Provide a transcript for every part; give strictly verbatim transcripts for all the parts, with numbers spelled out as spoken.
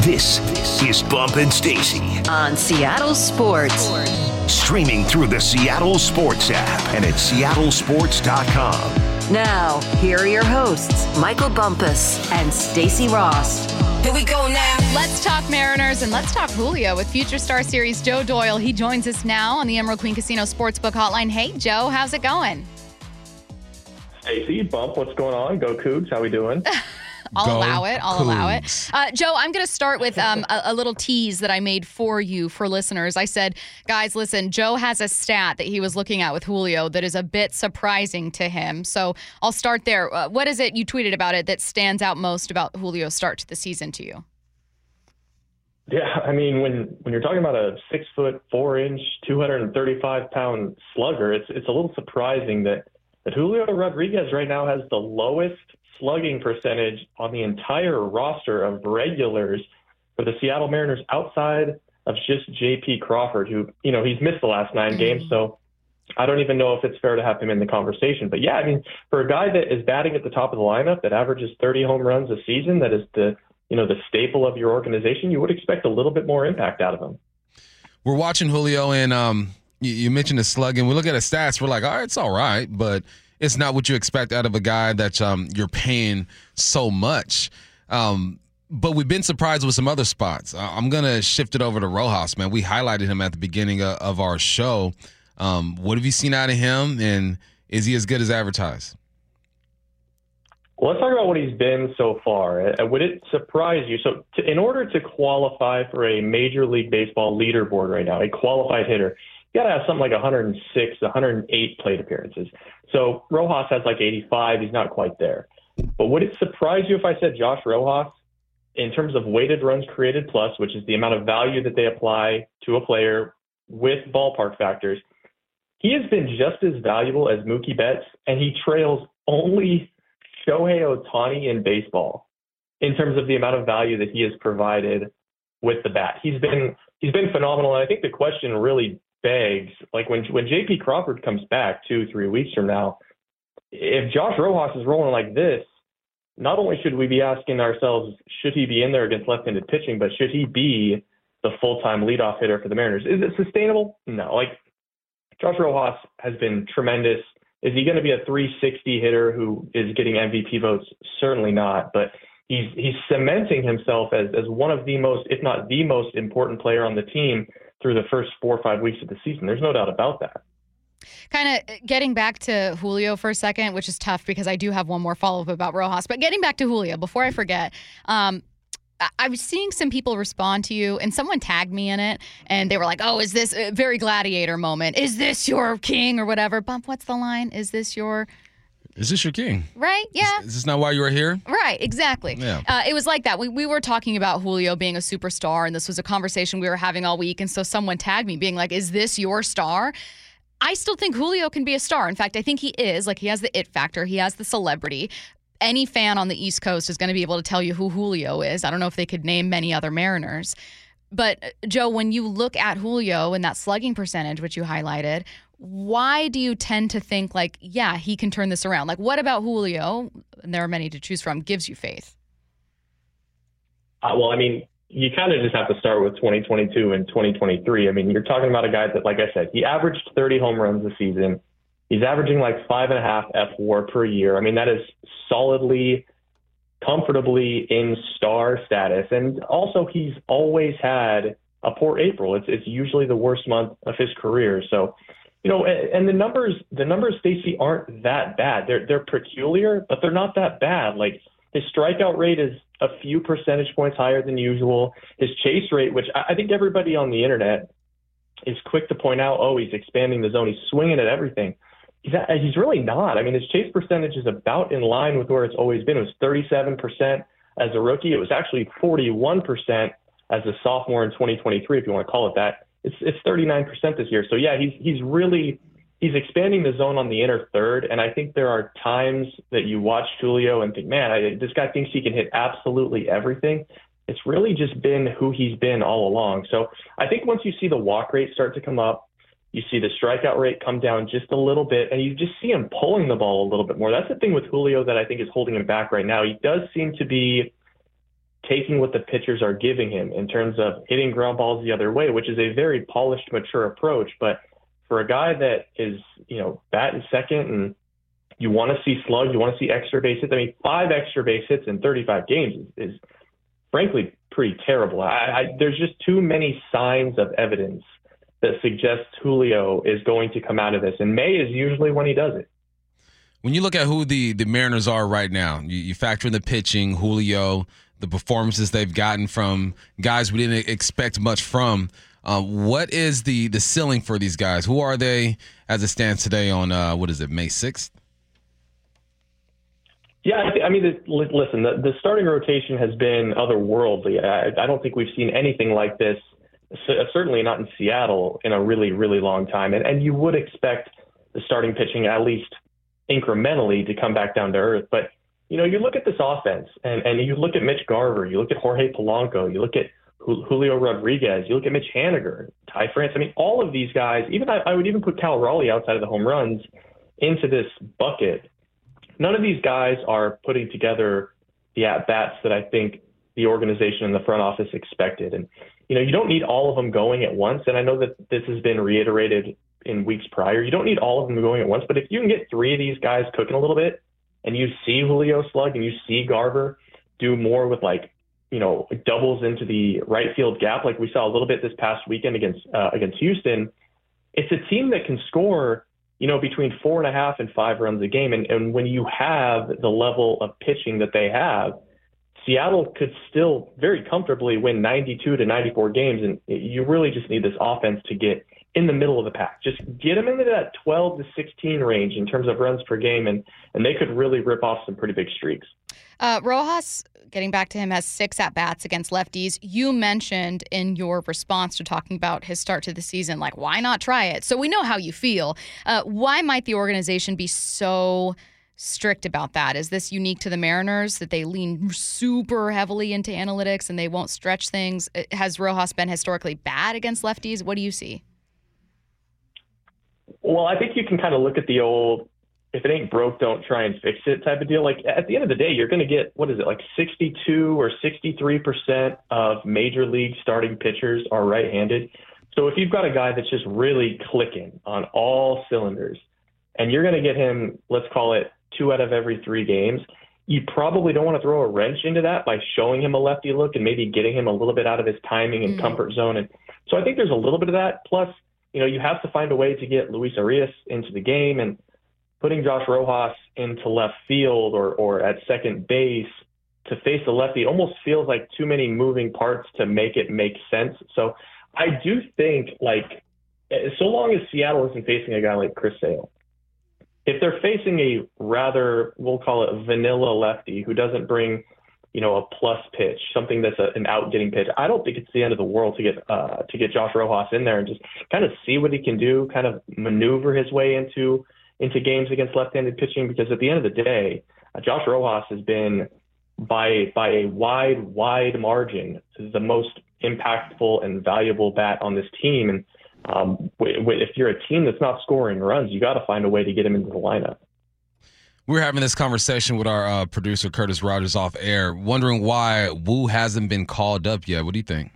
This is Bump and Stacy on Seattle Sports. Streaming through the Seattle Sports app and at seattle sports dot com. Now, here are your hosts, Michael Bumpus and Stacy Ross. Here we go now. Let's talk Mariners and let's talk Julio with Future Star Series Joe Doyle. He joins us now on the Emerald Queen Casino Sportsbook Hotline. Hey, Joe, how's it going? Stacy, Bump, what's going on? Go Cougs, how we doing? I'll Go allow it. I'll Cougs. allow it. Uh, Joe, I'm going to start with um, a, a little tease that I made for you, for listeners. I said, guys, listen, Joe has a stat that he was looking at with Julio that is a bit surprising to him. So I'll start there. Uh, what is it you tweeted about it that stands out most about Julio's start to the season to you? Yeah, I mean, when, when you're talking about a six foot, four inch, two hundred thirty-five pound slugger, it's it's a little surprising that, that Julio Rodriguez right now has the lowest slugging percentage on the entire roster of regulars for the Seattle Mariners outside of just J P Crawford, who, you know, he's missed the last nine mm-hmm. games. So I don't even know if it's fair to have him in the conversation. But yeah, I mean, for a guy that is batting at the top of the lineup, that averages thirty home runs a season, that is the, you know, the staple of your organization, you would expect a little bit more impact out of him. We're watching Julio, and um, you, you mentioned the slugging. We look at his stats. We're like, all right, it's all right, but it's not what you expect out of a guy that um, you're paying so much. Um, but we've been surprised with some other spots. I'm going to shift it over to Rojas, man. We highlighted him at the beginning of, of our show. Um, what have you seen out of him, and is he as good as advertised? Well, let's talk about what he's been so far. Would it surprise you? So to, in order to qualify for a Major League Baseball leaderboard right now, a qualified hitter, you got to have something like one hundred six, one hundred eight plate appearances. So Rojas has like eighty-five. He's not quite there. But would it surprise you if I said Josh Rojas, in terms of weighted runs created plus, which is the amount of value that they apply to a player with ballpark factors, he has been just as valuable as Mookie Betts, and he trails only Shohei Ohtani in baseball in terms of the amount of value that he has provided with the bat. He's been he's been phenomenal, and I think the question really begs, like when when J P Crawford comes back two, three weeks from now, if Josh Rojas is rolling like this, not only should we be asking ourselves, should he be in there against left-handed pitching, but should he be the full-time leadoff hitter for the Mariners? Is it sustainable? No. Like, Josh Rojas has been tremendous. Is he going to be a three sixty hitter who is getting M V P votes? Certainly not. But he's he's cementing himself as, as one of the most, if not the most important player on the team through the first four or five weeks of the season. There's no doubt about that. Kind of getting back to Julio for a second, which is tough because I do have one more follow-up about Rojas. But getting back to Julio, before I forget, um, I-, I was seeing some people respond to you, and someone tagged me in it, and they were like, oh, is this a very gladiator moment? Is this your king or whatever? Bump, what's the line? Is this your... Is this your king? Right? Yeah. Is, is this not why you were here? Right, exactly. Yeah. Uh, it was like that. We we were talking about Julio being a superstar, and this was a conversation we were having all week, and so someone tagged me being like, is this your star? I still think Julio can be a star. In fact, I think he is. Like, he has the it factor. He has the celebrity. Any fan on the East Coast is going to be able to tell you who Julio is. I don't know if they could name many other Mariners. But, Joe, when you look at Julio and that slugging percentage, which you highlighted, why do you tend to think, like, yeah, he can turn this around? Like, what about Julio, and there are many to choose from, gives you faith? Uh, well, I mean, you kind of just have to start with twenty twenty-two and twenty twenty-three. I mean, you're talking about a guy that, like I said, he averaged thirty home runs a season. He's averaging like five and a half F W A R per year. I mean, that is solidly, comfortably in star status. And also, he's always had a poor April. It's it's usually the worst month of his career. So, you know, and, and the numbers, the numbers, Stacey, aren't that bad. They're they're peculiar, but they're not that bad. Like, his strikeout rate is a few percentage points higher than usual. His chase rate, which I think everybody on the internet is quick to point out, oh, he's expanding the zone, he's swinging at everything. He's he's really not. I mean, his chase percentage is about in line with where it's always been. It was thirty-seven percent as a rookie. It was actually forty-one percent as a sophomore in twenty twenty-three, if you want to call it that. It's it's thirty-nine percent this year. So yeah, he's he's really he's expanding the zone on the inner third. And I think there are times that you watch Julio and think, man, I, this guy thinks he can hit absolutely everything. It's really just been who he's been all along. So I think once you see the walk rate start to come up, you see the strikeout rate come down just a little bit, and you just see him pulling the ball a little bit more. That's the thing with Julio that I think is holding him back right now. He does seem to be taking what the pitchers are giving him in terms of hitting ground balls the other way, which is a very polished, mature approach. But for a guy that is, you know, batting second and you want to see slugs, you want to see extra base hits. I mean, five extra base hits in thirty-five games is, is frankly pretty terrible. I, I, there's just too many signs of evidence that suggests Julio is going to come out of this. And May is usually when he does it. When you look at who the, the Mariners are right now, you, you factor in the pitching, Julio, the performances they've gotten from guys we didn't expect much from. Um, what is the, the ceiling for these guys? Who are they as it stands today on, uh, what is it, May sixth? Yeah, I, th- I mean, the, listen, the, the starting rotation has been otherworldly. I, I don't think we've seen anything like this, certainly not in Seattle, in a really, really long time. And, and you would expect the starting pitching at least incrementally to come back down to earth. But, you know, you look at this offense and, and you look at Mitch Garver, you look at Jorge Polanco, you look at Julio Rodriguez, you look at Mitch Haniger, Ty France. I mean, all of these guys, even I, I would even put Cal Raleigh outside of the home runs into this bucket. None of these guys are putting together the at-bats that I think the organization and the front office expected. And, you know, you don't need all of them going at once. And I know that this has been reiterated in weeks prior. You don't need all of them going at once. But if you can get three of these guys cooking a little bit and you see Julio slug and you see Garver do more with, like, you know, doubles into the right field gap like we saw a little bit this past weekend against uh, against Houston, it's a team that can score, you know, between four and a half and five runs a game. And, and when you have the level of pitching that they have, Seattle could still very comfortably win ninety-two to ninety-four games. And you really just need this offense to get in the middle of the pack. Just get them into that twelve to sixteen range in terms of runs per game, and, and they could really rip off some pretty big streaks. Uh, Rojas, getting back to him, has six at-bats against lefties. You mentioned in your response to talking about his start to the season, like, why not try it? So we know how you feel. Uh, why might the organization be so strict about that? Is this unique to the Mariners, that they lean super heavily into analytics and they won't stretch things? Has Rojas been historically bad against lefties? What do you see? Well, I think you can kind of look at the old, if it ain't broke, don't try and fix it type of deal. Like, at the end of the day, you're going to get, what is it, like sixty-two or sixty-three percent of major league starting pitchers are right-handed. So if you've got a guy that's just really clicking on all cylinders and you're going to get him, let's call it two out of every three games, you probably don't want to throw a wrench into that by showing him a lefty look and maybe getting him a little bit out of his timing and mm. comfort zone. And so I think there's a little bit of that. Plus, you know, you have to find a way to get Luis Arias into the game, and putting Josh Rojas into left field or, or at second base to face the lefty almost feels like too many moving parts to make it make sense. So I do think, like, so long as Seattle isn't facing a guy like Chris Sale, if they're facing a rather, we'll call it vanilla lefty who doesn't bring, you know, a plus pitch, something that's a, an out-getting pitch, I don't think it's the end of the world to get uh, to get Josh Rojas in there and just kind of see what he can do, kind of maneuver his way into into games against left-handed pitching, because at the end of the day, uh, Josh Rojas has been by by a wide, wide margin the most impactful and valuable bat on this team. And um, w- w- if you're a team that's not scoring runs, you got to find a way to get him into the lineup. We're having this conversation with our uh, producer, Curtis Rogers, off air, wondering why Wu hasn't been called up yet. What do you think?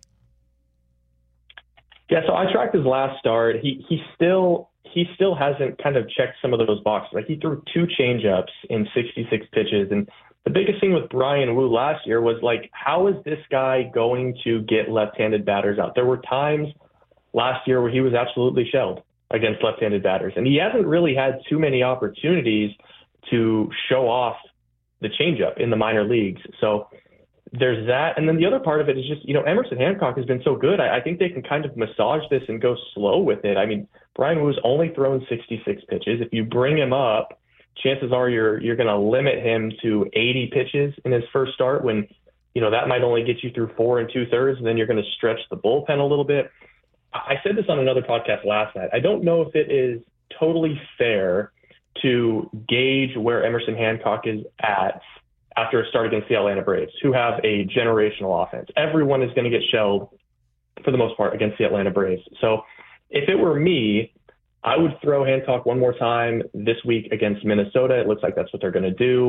Yeah, so I tracked his last start. He he still he still hasn't kind of checked some of those boxes. Like, he threw two changeups in sixty-six pitches, and the biggest thing with Bryan Woo last year was, like, how is this guy going to get left-handed batters out? There were times last year where he was absolutely shelled against left-handed batters, and he hasn't really had too many opportunities to show off the changeup in the minor leagues. So there's that. And then the other part of it is just, you know, Emerson Hancock has been so good. I, I think they can kind of massage this and go slow with it. I mean, Bryan Woo's only thrown sixty-six pitches. If you bring him up, chances are you're you're going to limit him to eighty pitches in his first start, when, you know, that might only get you through four and two thirds, and then you're going to stretch the bullpen a little bit. I said this on another podcast last night. I don't know if it is totally fair to gauge where Emerson Hancock is at after a start against the Atlanta Braves, who have a generational offense. Everyone is going to get shelled for the most part against the Atlanta Braves. So if it were me, I would throw Hancock one more time this week against Minnesota. It looks like that's what they're going to do.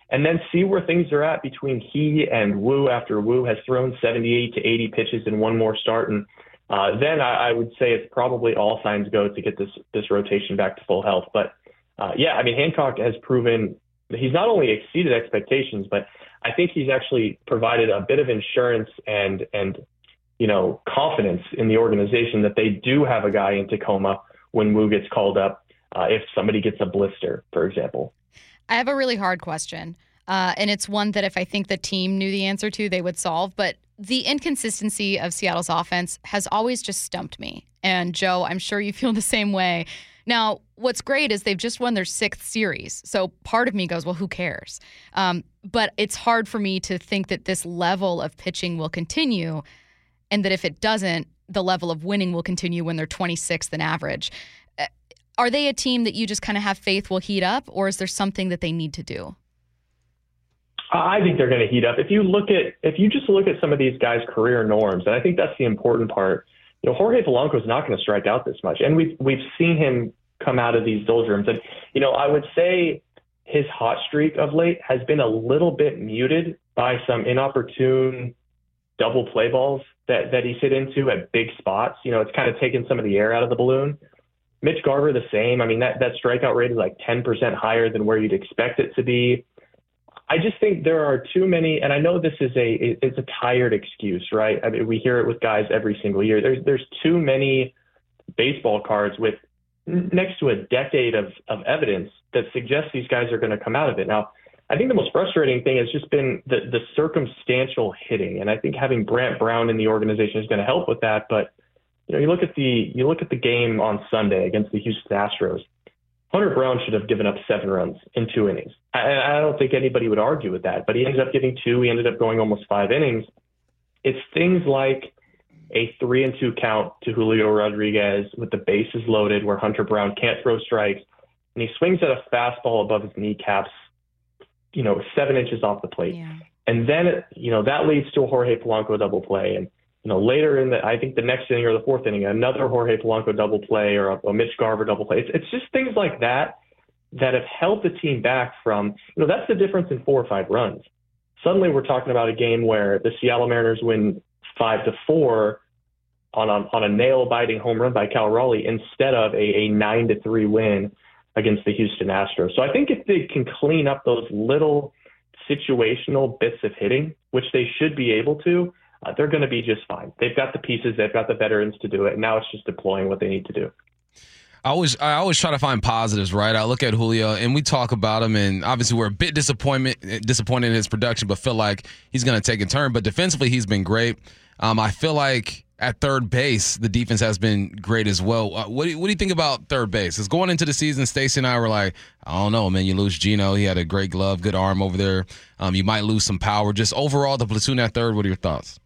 and then see where things are at between he and Wu after Wu has thrown seventy-eight to eighty pitches in one more start. And uh, then I, I would say it's probably all signs go to get this, this rotation back to full health. But uh, yeah, I mean, Hancock has proven that he's not only exceeded expectations, but I think he's actually provided a bit of insurance and, and, you know, confidence in the organization that they do have a guy in Tacoma when Wu gets called up, uh, if somebody gets a blister, for example. I have a really hard question, uh, and it's one that if I think the team knew the answer to, they would solve. But the inconsistency of Seattle's offense has always just stumped me. And, Joe, I'm sure you feel the same way. Now, what's great is they've just won their sixth series. So part of me goes, well, who cares? Um, but it's hard for me to think that this level of pitching will continue, and that if it doesn't, the level of winning will continue when they're twenty-sixth in average. Uh, are they a team that you just kind of have faith will heat up, or is there something that they need to do? I think they're going to heat up. If you look at, if you just look at some of these guys' career norms, and I think that's the important part. You know, Jorge Polanco is not going to strike out this much, and we've we've seen him come out of these doldrums. And you know, I would say his hot streak of late has been a little bit muted by some inopportune double play balls that that he's hit into at big spots. You know, it's kind of taken some of the air out of the balloon. Mitch Garver, the same. I mean, that that strikeout rate is like ten percent higher than where you'd expect it to be. I just think there are too many, and I know this is a it's a tired excuse, right? I mean, we hear it with guys every single year. There's there's too many baseball cards with next to a decade of of evidence that suggests these guys are going to come out of it. Now, I think the most frustrating thing has just been the the circumstantial hitting, and I think having Brant Brown in the organization is going to help with that. But you know, you look at the you look at the game on Sunday against the Houston Astros. Hunter Brown should have given up seven runs in two innings. I, I don't think anybody would argue with that, but he ended up giving two. He ended up going almost five innings. It's things like a three and two count to Julio Rodriguez with the bases loaded where Hunter Brown can't throw strikes, and he swings at a fastball above his kneecaps, you know, seven inches off the plate. Yeah. And then, it, you know, that leads to a Jorge Polanco double play. And, you know, later in the, I think the next inning or the fourth inning, another Jorge Polanco double play or a, a Mitch Garver double play. It's, it's just things like that that have held the team back from, you know, that's the difference in four or five runs. Suddenly we're talking about a game where the Seattle Mariners win five to four on a, on a nail-biting home run by Cal Raleigh instead of a, a nine to three win against the Houston Astros. So I think if they can clean up those little situational bits of hitting, which they should be able to, Uh, they're going to be just fine. They've got the pieces. They've got the veterans to do it. And now it's just deploying what they need to do. I always, I always try to find positives, right? I look at Julio and we talk about him, and obviously we're a bit disappointment, disappointed in his production, but feel like he's going to take a turn. But defensively, he's been great. Um, I feel like at third base, the defense has been great as well. Uh, what, do you, what do you think about third base? Because going into the season, Stacey and I were like, I don't know, man. You lose Gino. He had a great glove, good arm over there. Um, you might lose some power. Just overall, the platoon at third, what are your thoughts?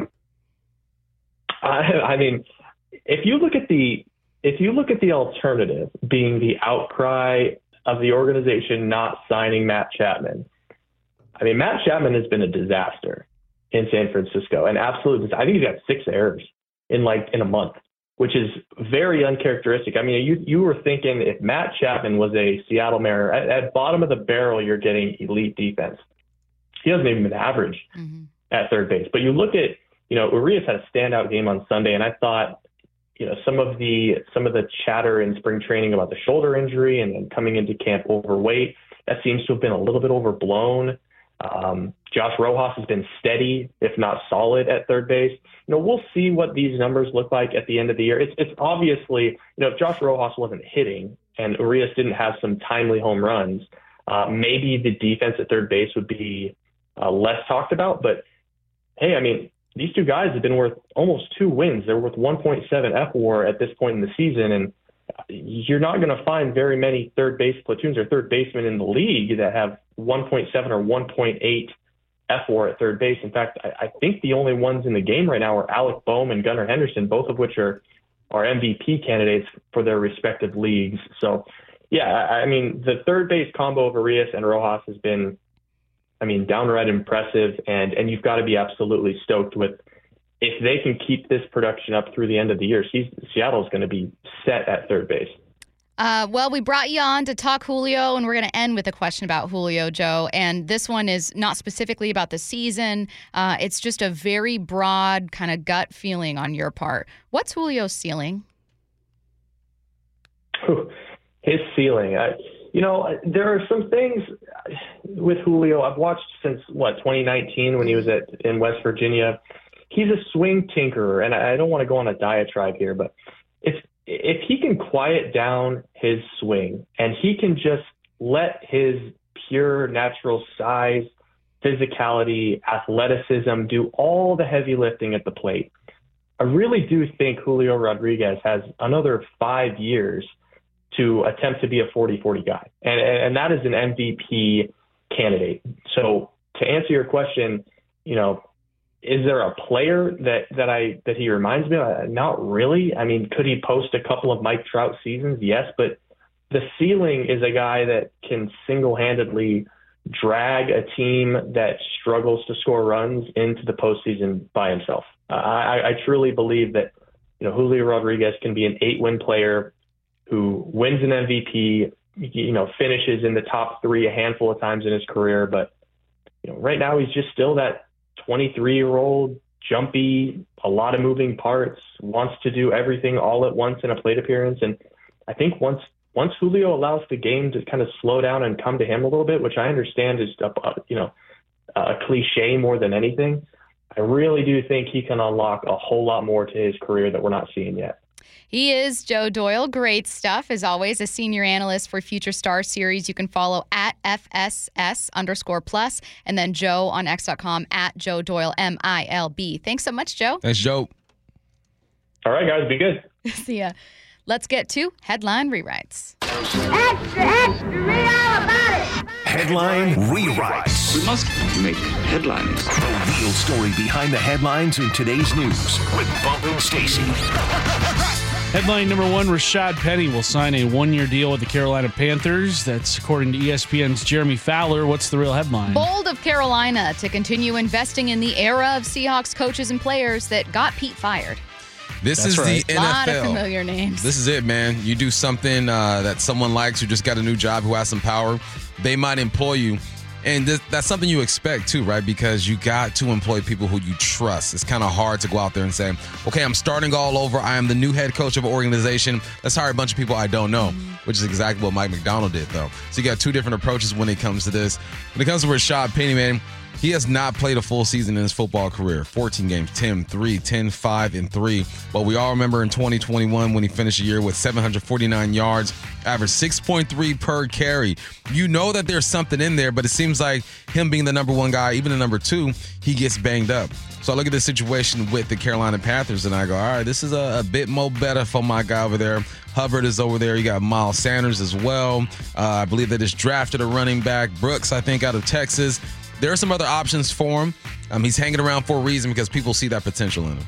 I mean, if you look at the if you look at the alternative being the outcry of the organization not signing Matt Chapman, I mean, Matt Chapman has been a disaster in San Francisco, and absolutely, I think he's got six errors in like in a month, which is very uncharacteristic. I mean, you you were thinking if Matt Chapman was a Seattle Mariner, at, at bottom of the barrel, you're getting elite defense. He hasn't even been average mm-hmm. at third base, but you look at. You know, Urias had a standout game on Sunday, and I thought, you know, some of the some of the chatter in spring training about the shoulder injury and then coming into camp overweight, that seems to have been a little bit overblown. Um, Josh Rojas has been steady, if not solid, at third base. You know, we'll see what these numbers look like at the end of the year. It's it's obviously, you know, if Josh Rojas wasn't hitting and Urias didn't have some timely home runs, uh, maybe the defense at third base would be uh, less talked about. But hey, I mean. These two guys have been worth almost two wins. They're worth one point seven F W A R at this point in the season, and you're not going to find very many third base platoons or third basemen in the league that have one point seven or one point eight F W A R at third base. In fact, I, I think the only ones in the game right now are Alec Bohm and Gunnar Henderson, both of which are, are M V P candidates for their respective leagues. So, yeah, I, I mean, the third base combo of Urias and Rojas has been I mean, downright impressive, and, and you've got to be absolutely stoked with if they can keep this production up through the end of the year. Seattle's going to be set at third base. Uh, well, we brought you on to talk Julio, and we're going to end with a question about Julio, Joe. And this one is not specifically about the season. Uh, it's just a very broad kind of gut feeling on your part. What's Julio's ceiling? His ceiling. I, you know, there are some things with Julio I've watched since, what, twenty nineteen when he was at in West Virginia. He's a swing tinkerer, and I don't want to go on a diatribe here, but if if he can quiet down his swing and he can just let his pure natural size, physicality, athleticism do all the heavy lifting at the plate, I really do think Julio Rodriguez has another five years to attempt to be a forty forty guy. And, and that is an M V P candidate. So to answer your question, you know, is there a player that, that I that he reminds me of? Not really. I mean, could he post a couple of Mike Trout seasons? Yes, but the ceiling is a guy that can single-handedly drag a team that struggles to score runs into the postseason by himself. Uh, I, I truly believe that, you know, Julio Rodriguez can be an eight-win player who wins an M V P, you know, finishes in the top three a handful of times in his career. But, you know, right now he's just still that twenty-three-year-old, jumpy, a lot of moving parts, wants to do everything all at once in a plate appearance. And I think once once Julio allows the game to kind of slow down and come to him a little bit, which I understand is, a, you know, a cliche more than anything, I really do think he can unlock a whole lot more to his career that we're not seeing yet. He is Joe Doyle. Great stuff. As always, a senior analyst for Future Star Series. You can follow at F S S underscore plus, and then Joe on X dot com at Joe Doyle, M I L B. Thanks so much, Joe. Thanks, Joe. All right, guys. Be good. See ya. Let's get to Headline Rewrites. Extra, extra, read all about it. Headline Rewrites. We must make headlines. The real story behind the headlines in today's news with Bump and Stacy. Headline number one, Rashad Penny will sign a one-year deal with the Carolina Panthers. That's according to E S P N's Jeremy Fowler. What's the real headline? Bold of Carolina to continue investing in the era of Seahawks coaches and players that got Pete fired. This That's is right. the N F L. A lot of familiar names. This is it, man. You do something uh, that someone likes who just got a new job, who has some power, they might employ you. And this, that's something you expect too, right? Because you got to employ people who you trust. It's kind of hard to go out there and say, okay, I'm starting all over. I am the new head coach of an organization. Let's hire a bunch of people I don't know, mm-hmm. which is exactly what Mike Macdonald did, though. So you got two different approaches when it comes to this. When it comes to Rashad Penny, man, he has not played a full season in his football career. fourteen games, ten, three, ten, five, and three. But we all remember in twenty twenty-one when he finished the year with seven hundred forty-nine yards, averaged six point three per carry. You know that there's something in there, but it seems like him being the number one guy, even the number two, he gets banged up. So I look at this situation with the Carolina Panthers, and I go, all right, this is a, a bit more better for my guy over there. Hubbard is over there. You got Miles Sanders as well. Uh, I believe they just drafted a running back, Brooks, I think, out of Texas. There are some other options for him. Um, he's hanging around for a reason because people see that potential in him.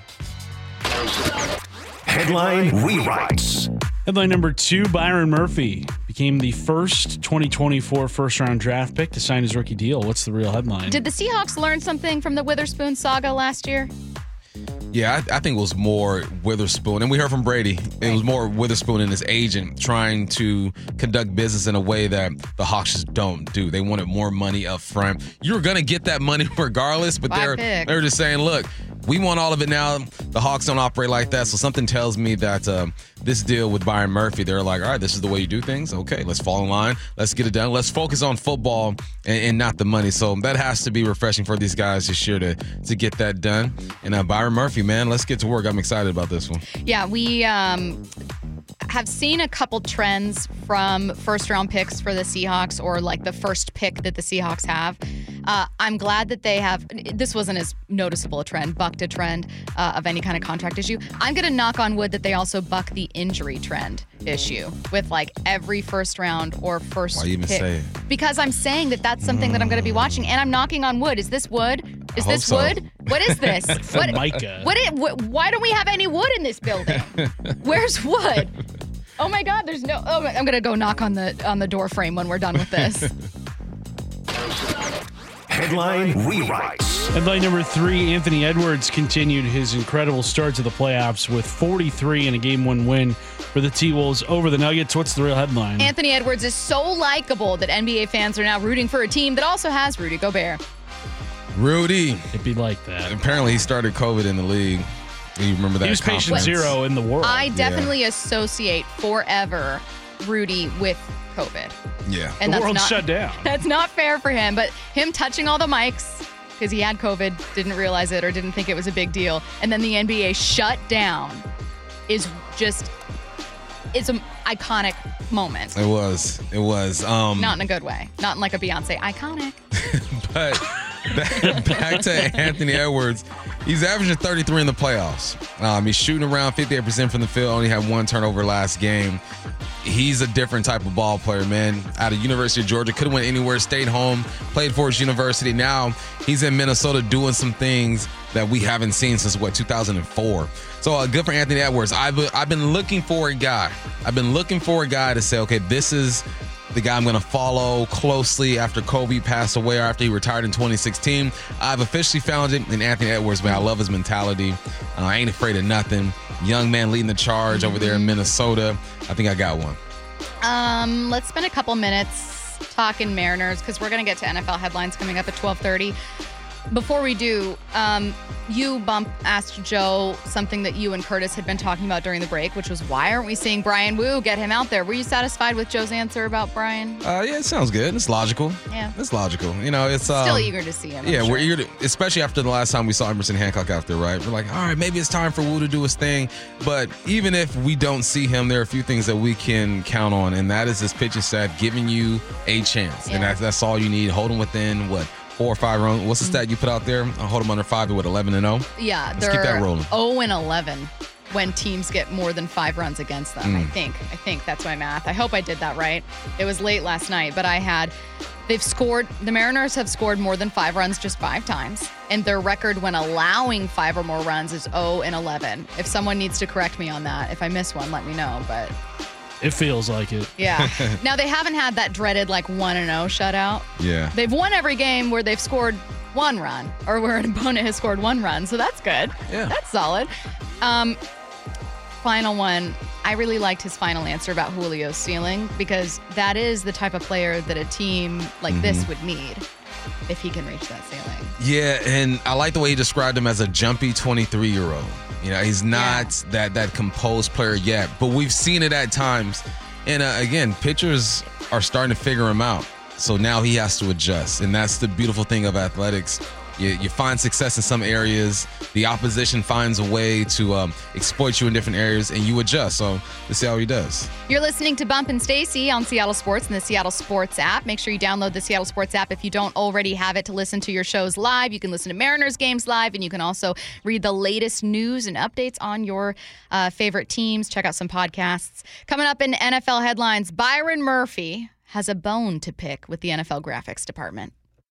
Headline Rewrites. Headline number two, Byron Murphy became the first twenty twenty-four first-round draft pick to sign his rookie deal. What's the real headline? Did the Seahawks learn something from the Witherspoon saga last year? Yeah, I, I think it was more Witherspoon. And we heard from Brady. It was more Witherspoon and his agent trying to conduct business in a way that the Hawks just don't do. They wanted more money up front. You're going to get that money regardless, but they're, they're just saying, look, we want all of it now. The Hawks don't operate like that. So something tells me that uh, this deal with Byron Murphy, they're like, all right, this is the way you do things. Okay, let's fall in line. Let's get it done. Let's focus on football and, and not the money. So that has to be refreshing for these guys this year to, to get that done. And uh, Byron Murphy, man, let's get to work. I'm excited about this one. Yeah, we um, have seen a couple trends from first-round picks for the Seahawks, or like the first pick that the Seahawks have. Uh, I'm glad that they have – this wasn't as noticeable a trend, bucked a trend uh, of any kind of contract issue. I'm going to knock on wood that they also buck the injury trend issue with like every first round or first Why you even pick. say it? Because I'm saying that that's something mm. that I'm going to be watching, and I'm knocking on wood. Is this wood? Is I this hope so. wood? What is this? what, Micah. What, is, what? Why don't we have any wood in this building? Where's wood? Oh my God! There's no. Oh, I'm gonna go knock on the on the door frame when we're done with this. Headline Rewrites. Headline number three, Anthony Edwards continued his incredible start to the playoffs with forty-three and a game one win for the T-Wolves over the Nuggets. What's the real headline? Anthony Edwards is so likable that N B A fans are now rooting for a team that also has Rudy Gobert. Rudy. It'd be like that. Apparently, he started COVID in the league. You remember that? He was patient zero in the world. I definitely yeah. associate forever Rudy with COVID. Yeah. And the that's world not, shut down. That's not fair for him, but him touching all the mics because he had COVID, didn't realize it or didn't think it was a big deal, and then the N B A shut down is just, it's an iconic moment. It was. It was. Um, Not in a good way. Not in like a Beyonce iconic. But back, back to Anthony Edwards. He's averaging thirty-three in the playoffs. Um, he's shooting around fifty-eight percent from the field. Only had one turnover last game. He's a different type of ball player, man. Out of University of Georgia, could have went anywhere, stayed home, played for his university. Now he's in Minnesota doing some things that we haven't seen since, what, two thousand four. So uh, good for Anthony Edwards. I've, I've been looking for a guy. I've been looking for a guy to say, okay, this is the guy I'm going to follow closely after Kobe passed away or after he retired in twenty sixteen. I've officially found him in Anthony Edwards, man. I love his mentality. Uh, I ain't afraid of nothing. Young man leading the charge over there in Minnesota. I think I got one. Um, let's spend a couple minutes talking Mariners because we're going to get to N F L headlines coming up at twelve thirty. Before we do, um, you, Bump, asked Joe something that you and Curtis had been talking about during the break, which was why aren't we seeing Brian Wu get him out there? Were you satisfied with Joe's answer about Brian? Uh, yeah, it sounds good. It's logical. Yeah. It's logical. You know, it's... Um, Still eager to see him. Yeah, I'm we're sure. eager to, especially after the last time we saw Emerson Hancock out there, right? We're like, all right, maybe it's time for Wu to do his thing. But even if we don't see him, there are a few things that we can count on, and that is his pitching staff giving you a chance. Yeah. And that's, that's all you need. Hold him within, what, four or five runs. What's the stat you put out there? I'll hold them under five to what, eleven and oh? Yeah, Let's they're keep that rolling. oh and eleven when teams get more than five runs against them. Mm. I think. I think that's my math. I hope I did that right. It was late last night, but I had, they've scored, the Mariners have scored more than five runs just five times. And their record when allowing five or more runs is oh and eleven. If someone needs to correct me on that, if I miss one, let me know. But it feels like it. yeah. Now, they haven't had that dreaded like one and oh shutout. Yeah. They've won every game where they've scored one run or where an opponent has scored one run. So that's good. Yeah. That's solid. Um, final one. I really liked his final answer about Julio's ceiling because that is the type of player that a team like mm-hmm. this would need if he can reach that ceiling. Yeah, and I like the way he described him as a jumpy twenty-three-year-old. You know, he's not yeah. that that composed player yet, but we've seen it at times. And uh, again, pitchers are starting to figure him out. So now he has to adjust. And that's the beautiful thing of athletics. You, you find success in some areas. The opposition finds a way to um, exploit you in different areas, and you adjust. So let's see how he does. You're listening to Bump and Stacy on Seattle Sports and the Seattle Sports app. Make sure you download the Seattle Sports app if you don't already have it to listen to your shows live. You can listen to Mariners games live, and you can also read the latest news and updates on your uh, favorite teams. Check out some podcasts. Coming up in N F L headlines, Byron Murphy has a bone to pick with the N F L graphics department.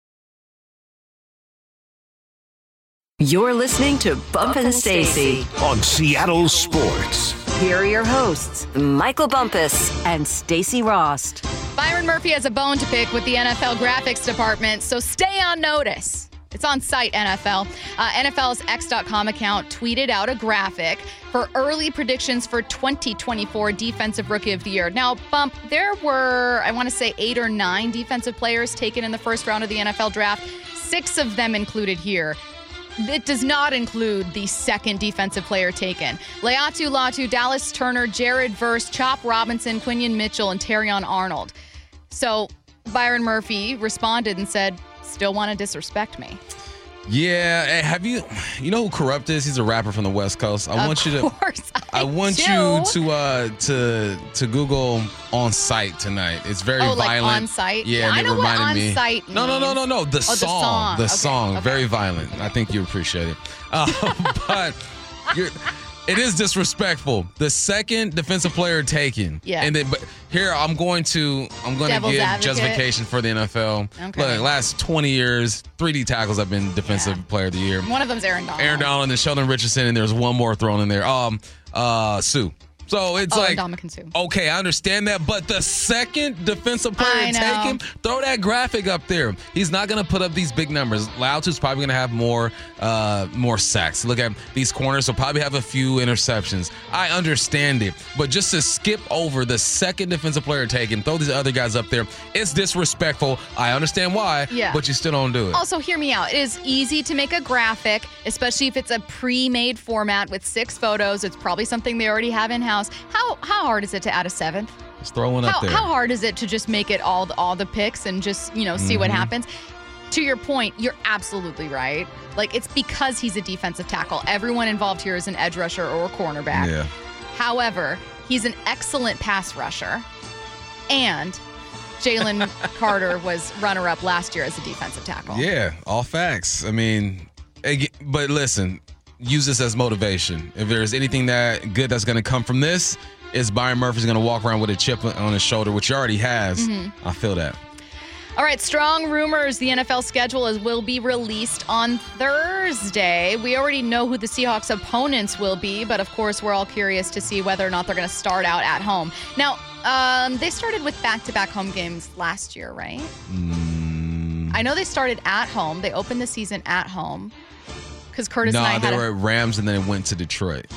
You're listening to Bump and Stacy on Seattle Sports. Here are your hosts, Michael Bumpus and Stacy Rost. Byron Murphy has a bone to pick with the N F L graphics department, so stay on notice. It's on site, N F L. Uh, N F L's X dot com account tweeted out a graphic for early predictions for twenty twenty-four Defensive Rookie of the Year. Now, Bump, there were, I want to say, eight or nine defensive players taken in the first round of the N F L draft. Six of them included here. It does not include the second defensive player taken. Laiatu Latu, Dallas Turner, Jared Verse, Chop Robinson, Quinion Mitchell, and Terrion Arnold. So Byron Murphy responded and said, still want to disrespect me. Yeah, have you, you know who Corrupt is? He's a rapper from the West Coast. I of want you to, course I, I want do. you to, uh, to, to Google On Site tonight. It's very oh, violent. Like On Site? Yeah, I and know it reminded what On me. Site No, no, no, no, no. The oh, song, the song, the okay. song, okay. very violent. I think you appreciate it. Uh, but you're. It is disrespectful. The second defensive player taken. Yeah. And then, but here I'm going to I'm going Devil's to give advocate. justification for the N F L. Okay. Look, last twenty years, three D tackles have been defensive Yeah. player of the year. One of them's Aaron Donald. Aaron Donald and Sheldon Richardson, and there's one more thrown in there. Um, uh, Sue. So it's Oh, like, Ndamukong Suh. okay, I understand that, but the second defensive player I to know. take him, throw that graphic up there. He's not going to put up these big numbers. Lautu's probably going to have more uh, more sacks. Look at these corners, will probably have a few interceptions. I understand it, but just to skip over the second defensive player taken, throw these other guys up there, it's disrespectful. I understand why, Yeah. but you still don't do it. Also, hear me out. It is easy to make a graphic, especially if it's a pre-made format with six photos. It's probably something they already have in-house. How how hard is it to add a seventh? Just throw one How, up there. how hard is it to just make it all all the picks and just, you know, see what Mm-hmm. happens? To your point, you're absolutely right. Like, it's because he's a defensive tackle. Everyone involved here is an edge rusher or a cornerback. Yeah. However, he's an excellent pass rusher. And Jalen Carter was runner-up last year as a defensive tackle. Yeah, all facts. I mean, ag- but listen, use this as motivation. If there's anything that good that's going to come from this, is Byron Murphy's going to walk around with a chip on his shoulder, which he already has. Mm-hmm. I feel that. All right, strong rumors. The N F L schedule is, will be released on Thursday. We already know who the Seahawks opponents will be, but of course, we're all curious to see whether or not they're going to start out at home. Now, um, they started with back-to-back home games last year, right? Mm. I know they started at home. They opened the season at home because Curtis No, and I they had were a, at Rams and then it went to Detroit.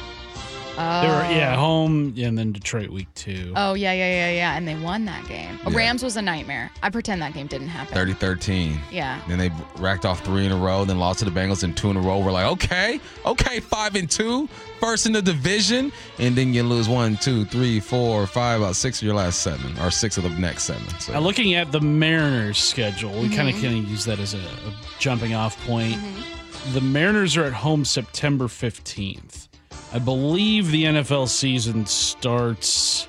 oh. They were, yeah, home and then Detroit week two. Oh, yeah, yeah, yeah, yeah. And they won that game. Yeah. Rams was a nightmare. I pretend that game didn't happen. thirty thirteen. Yeah. Then they racked off three in a row, then lost to the Bengals in two in a row. We're like, okay, okay, five and two, first in the division, and then you lose one, two, three, four, five, about six of your last seven, or six of the next seven. So. Now, looking at the Mariners' schedule, we kind Mm-hmm. of kind of use that as a, a jumping off point. The Mariners are at home September fifteenth. I believe the N F L season starts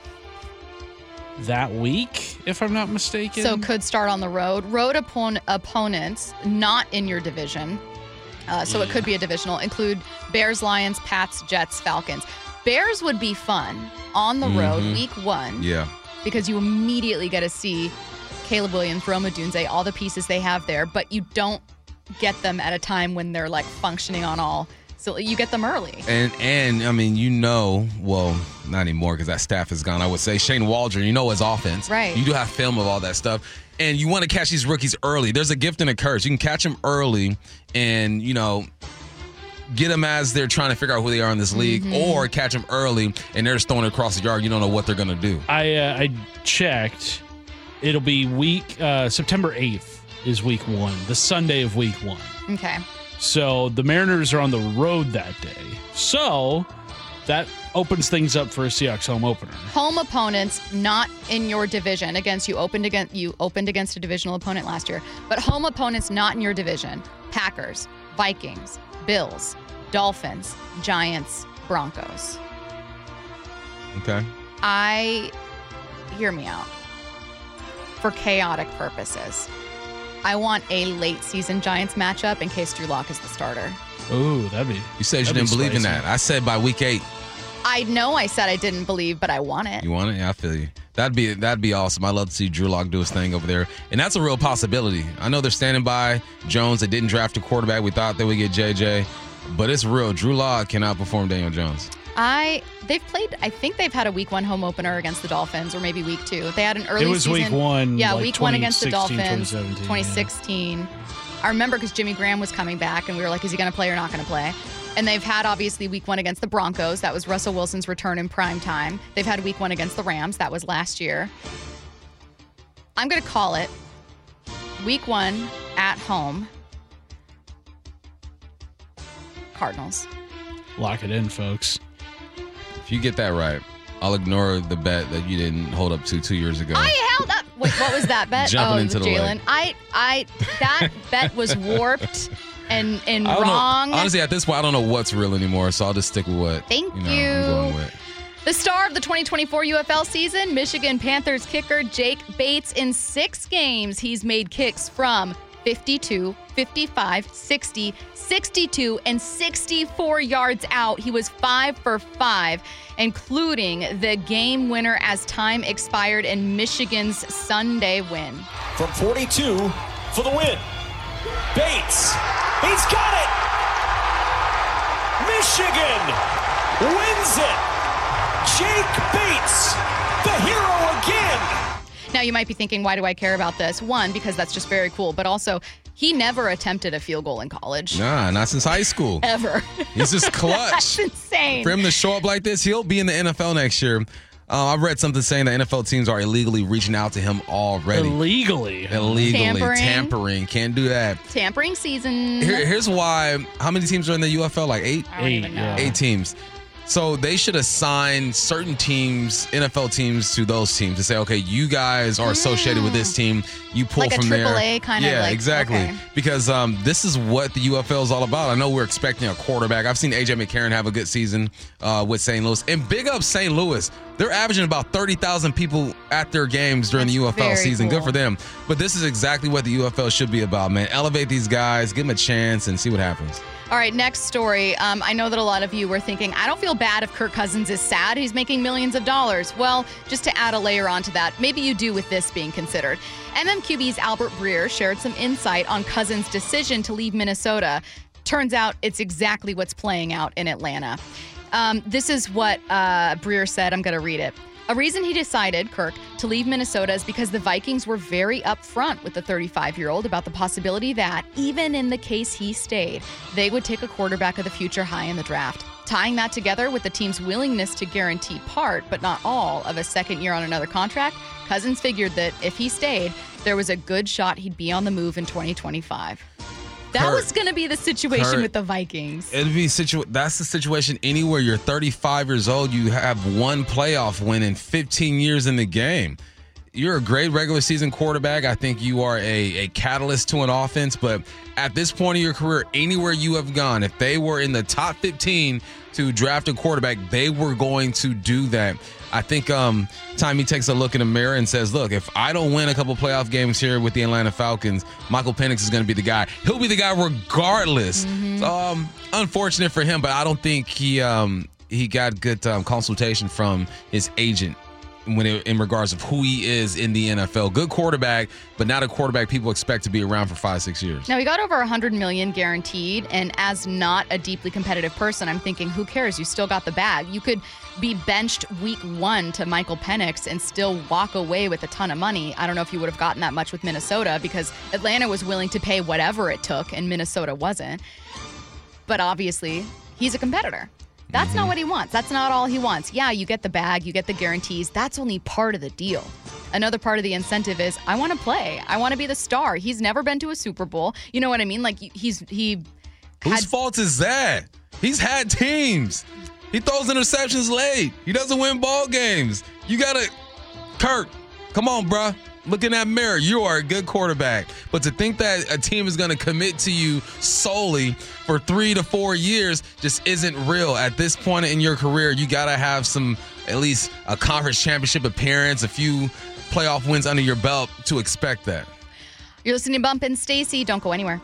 that week, if I'm not mistaken. So could start on the road. Road oppon- opponents not in your division. Uh, so it could be a divisional. Include Bears, Lions, Pats, Jets, Falcons. Bears would be fun on the road week one Yeah. because you immediately get to see Caleb Williams, Rome Odunze, all the pieces they have there, but you don't get them at a time when they're like functioning on all. So you get them early. And, and I mean, you know, well, not anymore because that staff is gone. I would say Shane Waldron, you know his offense. Right. You do have film of all that stuff. And you want to catch these rookies early. There's a gift and a curse. You can catch them early and, you know, get them as they're trying to figure out who they are in this league, Mm-hmm. or catch them early and they're just throwing it across the yard. You don't know what they're going to do. I uh, I checked. It'll be week uh, September eighth is week one, the Sunday of week one. Okay. So the Mariners are on the road that day. So that opens things up for a Seahawks home opener. Home opponents not in your division. Against you opened against you opened against a divisional opponent last year, but home opponents not in your division. Packers, Vikings, Bills, Dolphins, Giants, Broncos. Okay. I hear me out. For chaotic purposes, I want a late season Giants matchup in case Drew Lock is the starter. Ooh, that'd be. You said you that'd didn't be believe in spicy. that. I said by week eight. I know I said I didn't believe, but I want it. You want it? Yeah, I feel you. That'd be that'd be awesome. I'd love to see Drew Lock do his thing over there. And that's a real possibility. I know they're standing by Jones. They didn't draft a quarterback. We thought they would get J J. But it's real. Drew Lock can outperform Daniel Jones. I they've played. I think they've had a week one home opener against the Dolphins, or maybe week two. They had an early. It was season, week one, Yeah, like week one against the twenty sixteen, Dolphins. twenty seventeen, twenty sixteen. I remember because Jimmy Graham was coming back, and we were like, "Is he going to play or not going to play?" And they've had obviously week one against the Broncos. That was Russell Wilson's return in prime time. They've had week one against the Rams. That was last year. I'm going to call it week one at home. Cardinals. Lock it in, folks. If you get that right, I'll ignore the bet that you didn't hold up to two years ago. I held up. Wait, what was that bet? Jumping oh, into the Jalen. lake. I, I, that bet was warped and and I don't wrong. know. Honestly, at this point, I don't know what's real anymore, so I'll just stick with what Thank you. Know, you. I'm going with. The star of the twenty twenty-four U F L season, Michigan Panthers kicker Jake Bates. In six games, he's made kicks from fifty-two, fifty-five, sixty, sixty-two, and sixty-four yards out. He was five for five, including the game winner as time expired in Michigan's Sunday win. From forty-two for the win. Bates, he's got it! Michigan wins it! Jake Bates, the hero again. Now, you might be thinking, why do I care about this? One, because that's just very cool, but also, he never attempted a field goal in college. Nah, not since high school. Ever. He's just clutch. That's insane. For him to show up like this, he'll be in the N F L next year. Uh, I've read something saying that N F L teams are illegally reaching out to him already. Illegally? Illegally. Tampering. Tampering. Can't do that. Tampering season. Here, here's why. How many teams are in the U F L? Like eight? I don't even know. yeah. Eight teams. So they should assign certain teams, N F L teams, to those teams to say, okay, you guys are associated with this team. You pull Like a from there. triple A kind of Yeah, like- exactly. okay. Because um, this is what the U F L is all about. I know we're expecting a quarterback. I've seen A J McCarron have a good season uh, with Saint Louis. And big up Saint Louis. They're averaging about thirty thousand people at their games during That's the U F L very season. cool. Good for them. But this is exactly what the U F L should be about, man. Elevate these guys, give them a chance, and see what happens. All right, next story. Um, I know that a lot of you were thinking, I don't feel bad if Kirk Cousins is sad. He's making millions of dollars. Well, just to add a layer onto that, maybe you do with this being considered. M M Q B's Albert Breer shared some insight on Cousins' decision to leave Minnesota. Turns out it's exactly what's playing out in Atlanta. Um, this is what uh, Breer said. I'm going to read it. A reason he decided, Kirk, to leave Minnesota is because the Vikings were very upfront with the thirty-five-year-old about the possibility that, even in the case he stayed, they would take a quarterback of the future high in the draft. Tying that together with the team's willingness to guarantee part, but not all, of a second year on another contract, Cousins figured that if he stayed, there was a good shot he'd be on the move in twenty twenty-five. That Kurt, was going to be the situation Kurt, with the Vikings. It'd be situ- That's the situation anywhere. You're thirty-five years old. You have one playoff win in fifteen years in the game. You're a great regular season quarterback. I think you are a, a catalyst to an offense. But at this point of your career, anywhere you have gone, if they were in the top fifteen to draft a quarterback, they were going to do that. I think um, time he takes a look in the mirror and says, look, if I don't win a couple playoff games here with the Atlanta Falcons, Michael Penix is going to be the guy. He'll be the guy regardless. Mm-hmm. So, um, unfortunate for him, but I don't think he um, he got good um, consultation from his agent when it, in regards of who he is in the N F L. Good quarterback, but not a quarterback people expect to be around for five, six years. Now, he got over one hundred million dollars guaranteed, and as not a deeply competitive person, I'm thinking, who cares? You still got the bag. You could be benched week one to Michael Penix and still walk away with a ton of money. I don't know if you would have gotten that much with Minnesota because Atlanta was willing to pay whatever it took, and Minnesota wasn't. But obviously, he's a competitor. That's Mm-hmm. not what he wants. That's not all he wants. Yeah, you get the bag, you get the guarantees. That's only part of the deal. Another part of the incentive is I want to play. I want to be the star. He's never been to a Super Bowl. You know what I mean? Like he's he Whose had, fault is that? He's had teams. He throws interceptions late. He doesn't win ball games. You gotta, Kirk, come on, bruh. Look in that mirror. You are a good quarterback. But to think that a team is going to commit to you solely for three to four years just isn't real. At this point in your career, you got to have some, at least a conference championship appearance, a few playoff wins under your belt to expect that. You're listening to Bump and Stacy. Don't go anywhere.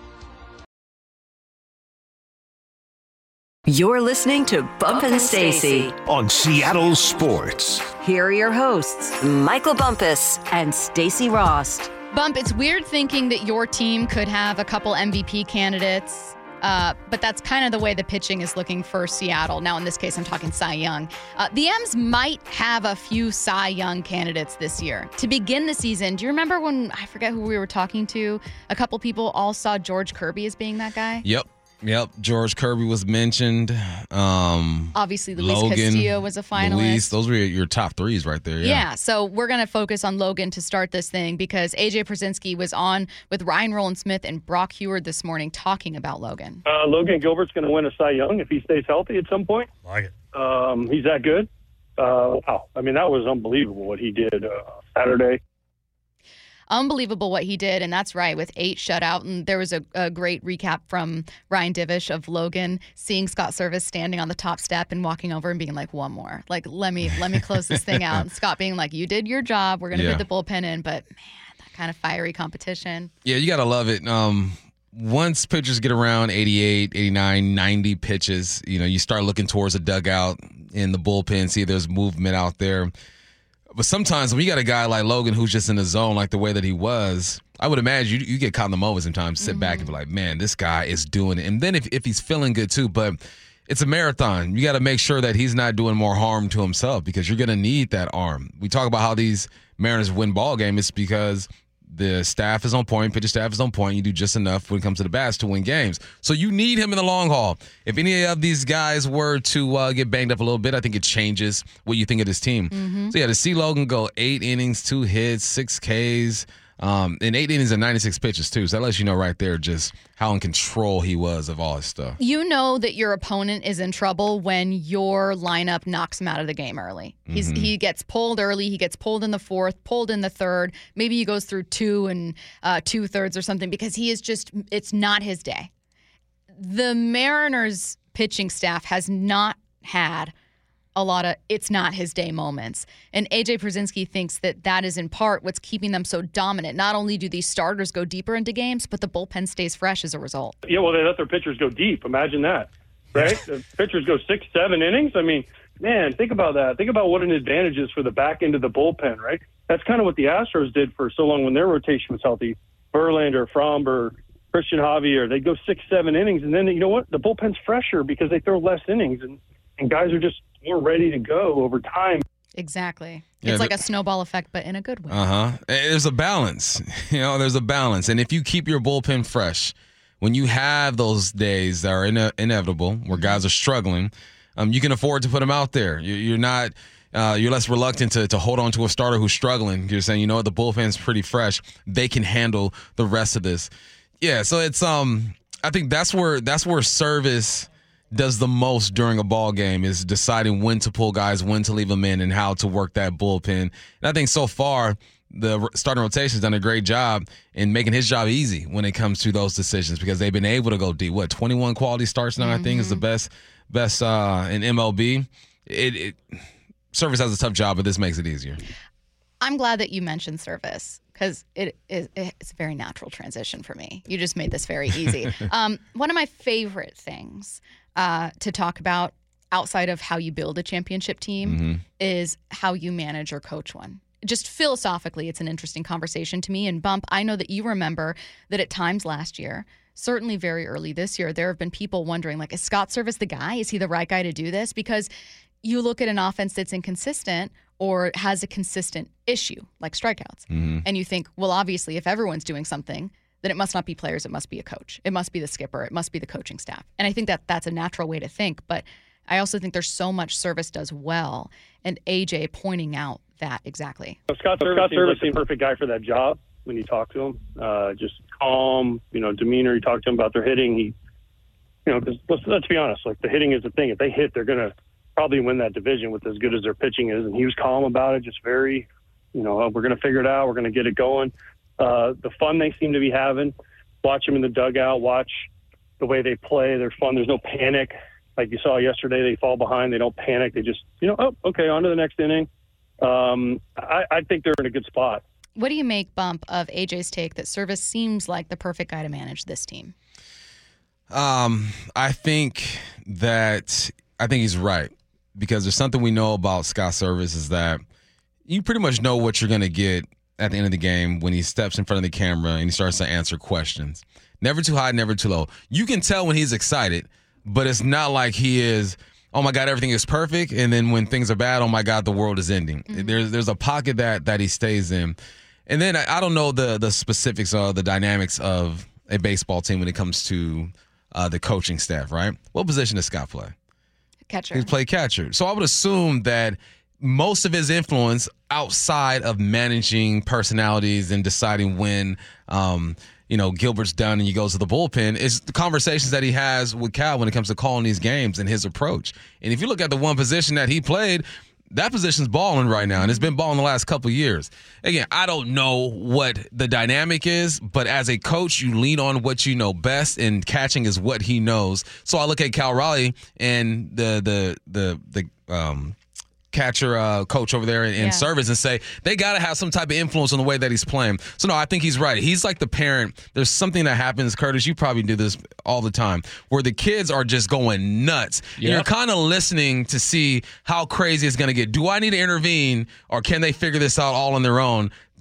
You're listening to Bump and Stacy. On Seattle Sports. Here are your hosts, Michael Bumpus and Stacy Rost. Bump, it's weird thinking that your team could have a couple M V P candidates, uh, but that's kind of the way the pitching is looking for Seattle. Now, in this case, I'm talking Cy Young. Uh, the M's might have a few Cy Young candidates this year. To begin the season, do you remember when, I forget who we were talking to, a couple people all saw George Kirby as being that guy? Yep. Yep, George Kirby was mentioned. Um, Obviously, Luis Logan, Castillo was a finalist. Luis, those were your, your top threes right there. Yeah. Yeah, so we're going to focus on Logan to start this thing because A J Przinsky was on with Ryan Rowland-Smith and Brock Heward this morning talking about Logan. Uh, Logan Gilbert's going to win a Cy Young if he stays healthy at some point. Like it. Um, he's that good. Uh, wow. I mean, that was unbelievable what he did uh, Saturday. Unbelievable what he did, and that's right, with eight shutout. And there was a, a great recap from Ryan Divish of Logan seeing Scott Service standing on the top step and walking over and being like, one more. Like, let me let me close this thing out. And Scott being like, you did your job. We're going to Yeah. put the bullpen in. But, man, that kind of fiery competition. Yeah, you got to love it. Um, once pitchers get around eighty-eight, eighty-nine, ninety pitches, you know, you start looking towards the dugout in the bullpen, see if there's movement out there. But sometimes when you got a guy like Logan who's just in the zone like the way that he was, I would imagine you, you get caught in the moment sometimes, sit mm-hmm. back and be like, man, this guy is doing it. And then if, if he's feeling good too, but it's a marathon. You got to make sure that he's not doing more harm to himself because you're going to need that arm. We talk about how these Mariners win ball games. It's because the staff is on point, pitcher staff is on point. You do just enough when it comes to the bats to win games. So you need him in the long haul. If any of these guys were to uh, get banged up a little bit, I think it changes what you think of this team. Mm-hmm. So yeah, to see Logan go eight innings, two hits, six Ks, um, and eight innings and ninety-six pitches too. So that lets you know right there just how in control he was of all his stuff. You know that your opponent is in trouble when your lineup knocks him out of the game early. He's mm-hmm. He gets pulled early. He gets pulled in the fourth, pulled in the third. Maybe he goes through two and uh, two thirds or something because he is just, it's not his day. The Mariners pitching staff has not had a lot of it's not his day moments. And A J Pierzynski thinks that that is in part what's keeping them so dominant. Not only do these starters go deeper into games, but the bullpen stays fresh as a result. Yeah, well, they let their pitchers go deep. Imagine that, right? The pitchers go six, seven innings. I mean, man, think about that. Think about what an advantage is for the back end of the bullpen, right? That's kind of what the Astros did for so long when their rotation was healthy. Verlander, Fromber, Christian Javier, they go six, seven innings, and then, you know what? The bullpen's fresher because they throw less innings, and, and guys are just more ready to go over time. Exactly. Yeah, it's like a snowball effect, but in a good way. Uh-huh. There's a balance. You know, there's a balance. And if you keep your bullpen fresh, when you have those days that are ine- inevitable, where guys are struggling, um, you can afford to put them out there. You, you're not, uh, you're less reluctant to, to hold on to a starter who's struggling. You're saying, you know what, the bullpen's pretty fresh. They can handle the rest of this. Yeah, so it's, um, I think that's where, that's where service does the most during a ball game is deciding when to pull guys, when to leave them in, and how to work that bullpen. And I think so far the starting rotation has done a great job in making his job easy when it comes to those decisions because they've been able to go deep. What, twenty-one quality starts now, mm-hmm. I think, is the best best uh, in M L B. It, it Service has a tough job, but this makes it easier. I'm glad that you mentioned Service because it is it's a very natural transition for me. You just made this very easy. um, one of my favorite things uh, to talk about outside of how you build a championship team mm-hmm. is how you manage or coach one. Just philosophically, it's an interesting conversation to me. And Bump, I know that you remember that at times last year, certainly very early this year, there have been people wondering, like, is Scott Service the guy? Is he the right guy to do this? Because you look at an offense that's inconsistent or has a consistent issue, like strikeouts, mm-hmm. and you think, well, obviously, if everyone's doing something, then it must not be players, it must be a coach. It must be the skipper. It must be the coaching staff. And I think that that's a natural way to think. But I also think there's so much Service does well, and A J pointing out that exactly. So Scott Service, Scott Service seems like the perfect guy for that job when you talk to him. Uh, just calm, you know, demeanor. You talk to him about their hitting. He, you know, cause let's, let's be honest, like the hitting is the thing. If they hit, they're going to probably win that division with as good as their pitching is. And he was calm about it, just very, you know, we're going to figure it out. We're going to get it going. Uh, the fun they seem to be having, watch them in the dugout, watch the way they play. They're fun. There's no panic. Like you saw yesterday, they fall behind. They don't panic. They just, you know, oh, okay, on to the next inning. Um, I, I think they're in a good spot. What do you make, Bump, of A J's take that Service seems like the perfect guy to manage this team? Um, I think that I think he's right because there's something we know about Scott Service is that you pretty much know what you're going to get at the end of the game when he steps in front of the camera and he starts to answer questions. Never too high, never too low. You can tell when he's excited, but it's not like he is, oh my God, everything is perfect. And then when things are bad, oh my God, the world is ending. Mm-hmm. There's there's a pocket that that he stays in. And then I, I don't know the the specifics or the dynamics of a baseball team when it comes to uh, the coaching staff, right? What position does Scott play? Catcher. He played catcher. So I would assume that most of his influence outside of managing personalities and deciding when, um, you know, Gilbert's done and he goes to the bullpen is the conversations that he has with Cal when it comes to calling these games and his approach. And if you look at the one position that he played, that position's balling right now, and it's been balling the last couple of years. Again, I don't know what the dynamic is, but as a coach, you lean on what you know best, and catching is what he knows. So I look at Cal Raleigh and the the the the um, catcher uh, coach over there in, in yeah. Service and say they got to have some type of influence on the way that he's playing. So no, I think he's right. He's like the parent. There's something that happens, Curtis, you probably do this all the time, where the kids are just going nuts. Yep. And you're kind of listening to see how crazy it's going to get. Do I need to intervene or can they figure this out all on their own?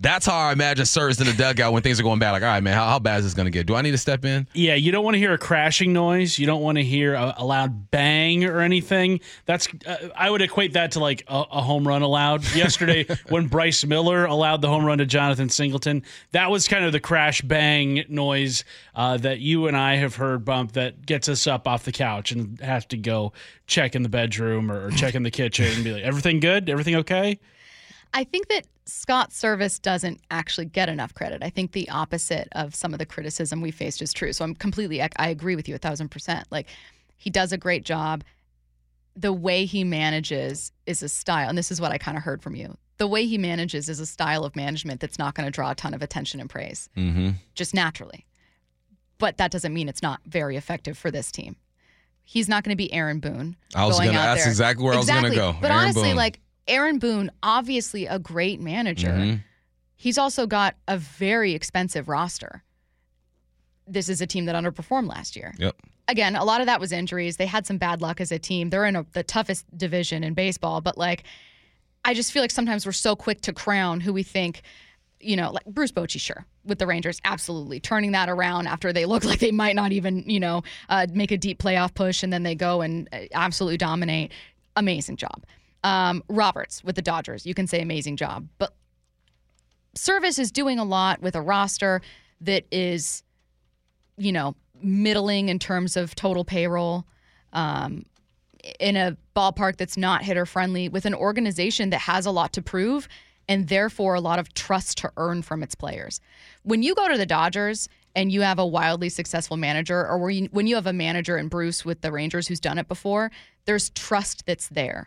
That's how I imagine Service in the dugout when things are going bad. Like, all right, man, how, how bad is this going to get? Do I need to step in? Yeah, you don't want to hear a crashing noise. You don't want to hear a, a loud bang or anything. That's uh, I would equate that to like a, a home run allowed. Yesterday, when Bryce Miller allowed the home run to Jonathan Singleton, that was kind of the crash bang noise uh, that you and I have heard, Bump, that gets us up off the couch and have to go check in the bedroom or, or check in the kitchen and be like, everything good? Everything okay? I think that Scott Service doesn't actually get enough credit. I think the opposite of some of the criticism we faced is true. So I'm completely, I, I agree with you a thousand percent. Like, he does a great job. The way he manages is a style, and this is what I kind of heard from you. The way he manages is a style of management that's not going to draw a ton of attention and praise, mm-hmm. just naturally. But that doesn't mean it's not very effective for this team. He's not going to be Aaron Boone. I was going going to out ask there. exactly where exactly. I was going to go. But Aaron honestly, Boone. like, Aaron Boone, obviously a great manager. Mm-hmm. He's also got a very expensive roster. This is a team that underperformed last year. Yep. Again, a lot of that was injuries. They had some bad luck as a team. They're in a, the toughest division in baseball. But, like, I just feel like sometimes we're so quick to crown who we think, you know, like Bruce Bochy, sure, with the Rangers, absolutely. Turning that around after they look like they might not even, you know, uh, make a deep playoff push, and then they go and absolutely dominate. Amazing job. Um, Roberts with the Dodgers, you can say amazing job. But Service is doing a lot with a roster that is, you know, middling in terms of total payroll, um, in a ballpark that's not hitter-friendly, with an organization that has a lot to prove and therefore a lot of trust to earn from its players. When you go to the Dodgers and you have a wildly successful manager, or when you, when you have a manager in Bruce with the Rangers who's done it before, there's trust that's there.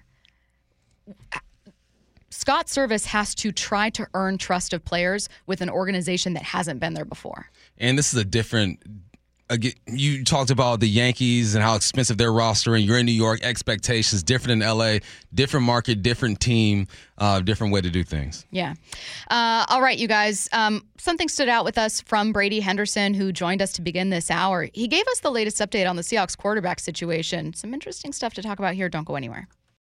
Scott Service has to try to earn trust of players with an organization that hasn't been there before. And this is a different again, you talked about the Yankees and how expensive their roster, and you're in New York, expectations different in L A, different market, different team, uh, different way to do things. Yeah. Uh, all right, you guys. Um, something stood out with us from Brady Henderson, who joined us to begin this hour. He gave us the latest update on the Seahawks quarterback situation. Some interesting stuff to talk about here. Don't go anywhere.